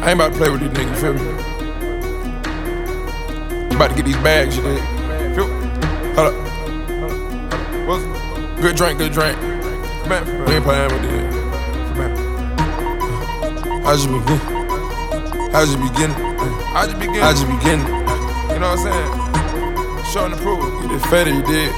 I ain't about to play with these niggas, feel me? About to get these bags, you dig? Feel me? Hold up. What's it? Good drink, good drink. Come back. We ain't playing with this. Come back. How'd you begin? How'd you begin? How'd you begin? How'd you begin? You know what I'm saying? Showing the proof. You did fatter, you did.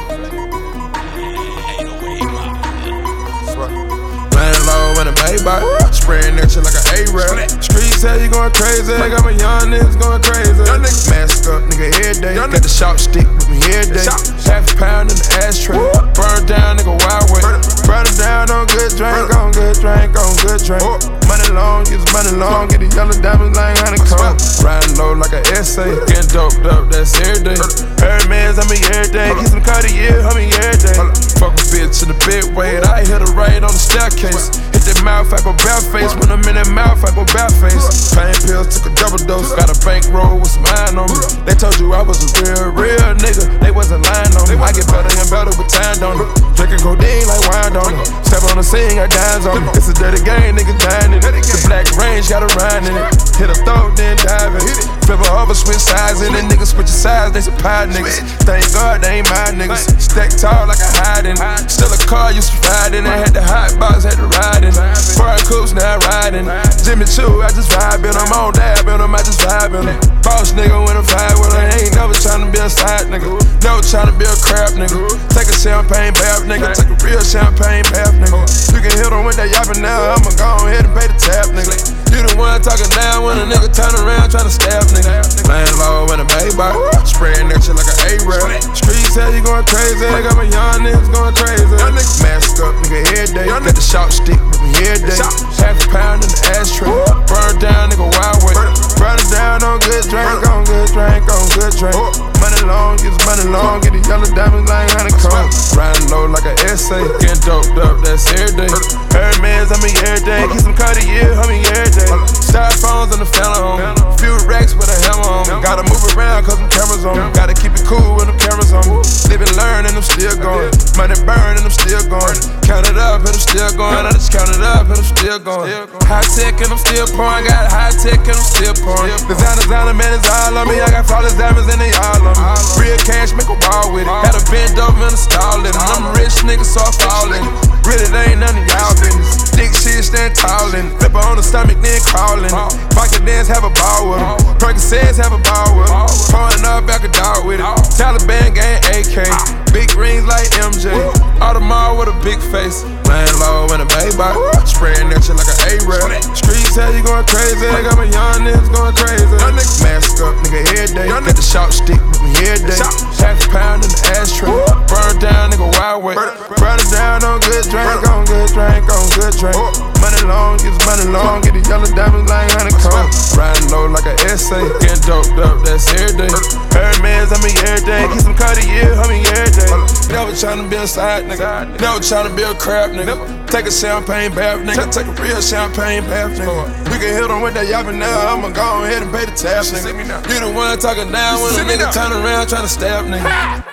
Playing low in a Maybach, spraying that shit like an A-Rap. Streets say you going crazy, I got my young niggas going crazy. Mask up, nigga, every day. Got the sharp stick with me every day. Half a pound in the ashtray. Burn down, nigga, wild way. Burn it down on good drink, on good drink, on good drink. Money long, get money long, get the yellow diamonds like honeycomb. Riding low like an essay, getting doped up, that's every day. Hermes, I mean every day. Get some Cartier, I mean every day. Fuck a bitch in the bed weight, I hit her right on the staircase. Hit that mouth, I go bare face. When I'm in that mouth, I go bare face. Pain pills, took a double dose. Got a bankroll with some iron on me. They told you I was a real nigga. They wasn't lying on me. I get better and better with time on it. Drinking codeine like wine on it. Step on the scene, got dimes on it. It's a dirty game, nigga dying in it. The black range got a rhyme in it. Hit a throat, then dive in it. Flip her over, switch sides in it. Niggas switch sides, they some pie niggas. Thank God they ain't my niggas. Stack tall like a hiding. Still a car, used to ride in. I had the hot box, had to ride in. Foreign coops, now riding. Jimmy Choo, I just vibing. I'm on dab in them, I just vibing. Boss nigga when I vibe with her. Ain't never tryna be a side nigga. Never tryna be a crap nigga. Take a champagne bath nigga. Take a real champagne bath nigga. You can hit them with that yapping now. I'ma go ahead and pay the tab nigga. You the one talking down when a nigga turn around tryna stab nigga. Playing low in a Maybach, spraying that shit like an A-Rap. Streets say you going crazy, I got my young niggas going crazy. Mask up, nigga, every day. Got the sharp stick with me every day. Half a pound in the ashtray. Burn down, nigga, wild way. Burn it down on good drink, on good drink, on good drink. Money long, get money long, get the yellow diamonds like honeycomb. Riding low like an essay, getting doped up, that's every day. Hermes, I mean every day. Get some Cartier, I mean every day. Styrofoams on the Phantom on me. Few racks with a hammer on me. Gotta move around cause them cameras on me. Gotta keep it cool when them cameras on me. Live and learn and I'm still going. Money burn and I'm still going. Count it up and I'm still going. I just count it up and I'm still going. High tech and I'm still pouring. Got high tech and I'm still pouring. Designer, man, it's all on me. I got flawless diamonds and they all on me. Real cash, make a ball with it. Had a bend over and install it. I'm a rich nigga, so I fall in it. Really, they ain't none of y'all business. Dick shit, stand tall in it. Flip her on the stomach, then crawling. Pocket dance, have a ball with them. Percocets, have a ball with them. Pouring up, back a dog with it. Taliban gang, AK. Big rings like MJ. Audemars with a big face. Playing low in a Maybach, spraying that shit like an A-Rap. Streets say you going crazy, I got my young niggas going crazy. Mask up, nigga, every day. Got the sharp stick with me every day. Half a pound in the ashtray. Burn down, nigga, wild way. Burn it down on good drink, on good drink, on good drink. Money long, get money long, get the yellow diamonds like honeycomb. Riding low like an essay, getting doped up, that's every day. Hermes, I mean every day. Get some Cartier, I mean every day. Never tryna be a side nigga. Never tryna be a crap nigga. Take a champagne bath nigga. Take a real champagne bath nigga. You can hit them with that yapping now. I'ma go ahead and pay the tab nigga. You the one talking down when a nigga turn around tryna stab nigga.